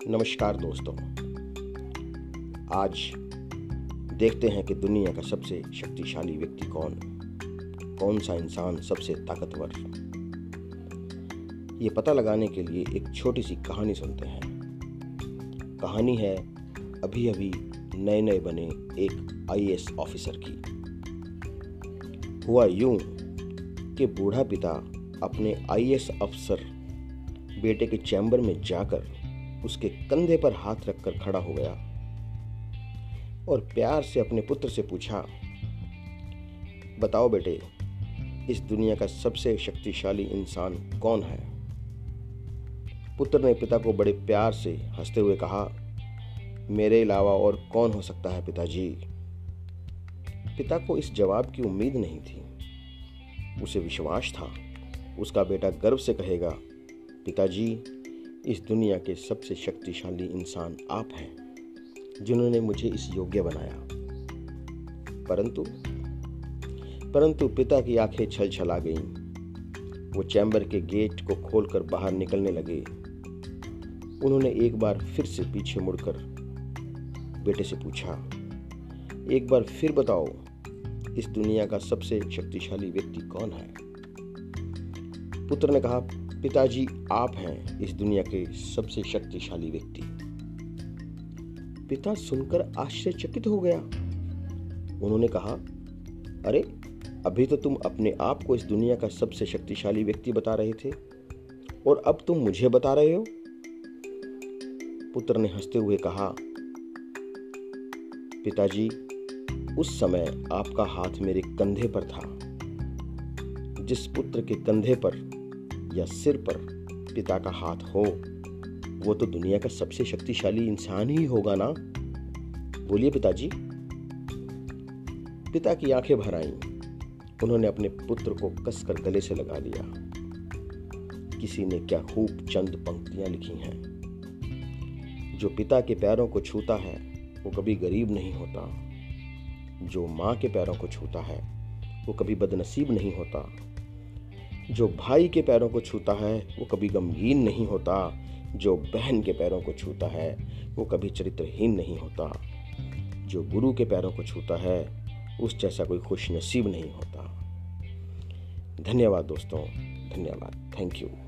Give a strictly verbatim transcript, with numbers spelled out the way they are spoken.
नमस्कार दोस्तों। आज देखते हैं कि दुनिया का सबसे शक्तिशाली व्यक्ति कौन कौन सा इंसान सबसे ताकतवर। ये पता लगाने के लिए एक छोटी सी कहानी सुनते हैं। कहानी है अभी अभी नए नए बने एक आई ए एस ऑफिसर की। हुआ यूं कि बूढ़ा पिता अपने आई ए एस अफसर बेटे के चैम्बर में जाकर उसके कंधे पर हाथ रखकर खड़ा हो गया और प्यार से अपने पुत्र से पूछा, बताओ बेटे, इस दुनिया का सबसे शक्तिशाली इंसान कौन है? पुत्र ने पिता को बड़े प्यार से हंसते हुए कहा, मेरे अलावा और कौन हो सकता है पिताजी। पिता को इस जवाब की उम्मीद नहीं थी। उसे विश्वास था उसका बेटा गर्व से कहेगा, पिताजी, इस दुनिया के सबसे शक्तिशाली इंसान आप हैं जिन्होंने मुझे इस योग्य बनाया। परंतु परंतु पिता की आंखें छल छला गईं। वो चैम्बर के गेट को खोलकर बाहर निकलने लगे। उन्होंने एक बार फिर से पीछे मुड़कर बेटे से पूछा, एक बार फिर बताओ, इस दुनिया का सबसे शक्तिशाली व्यक्ति कौन है? पुत्र ने कहा, पिताजी, आप हैं इस दुनिया के सबसे शक्तिशाली व्यक्ति। पिता सुनकर आश्चर्यचकित हो गया। उन्होंने कहा, अरे, अभी तो तुम अपने आप को इस दुनिया का सबसे शक्तिशाली व्यक्ति बता रहे थे और अब तुम मुझे बता रहे हो। पुत्र ने हंसते हुए कहा, पिताजी, उस समय आपका हाथ मेरे कंधे पर था। जिस पुत्र के कंधे पर या सिर पर पिता का हाथ हो, वो तो दुनिया का सबसे शक्तिशाली इंसान ही होगा ना। बोलिए पिताजी। पिता की आंखें भर आईं। उन्होंने अपने पुत्र को कसकर गले से लगा लिया। किसी ने क्या खूब चंद पंक्तियां लिखी हैं। जो पिता के पैरों को छूता है वो कभी गरीब नहीं होता। जो माँ के पैरों को छूता है वो कभी बदनसीब नहीं होता। जो भाई के पैरों को छूता है वो कभी गमगीन नहीं होता। जो बहन के पैरों को छूता है वो कभी चरित्रहीन नहीं होता। जो गुरु के पैरों को छूता है उस जैसा कोई खुश नसीब नहीं होता। धन्यवाद दोस्तों, धन्यवाद। Thank you.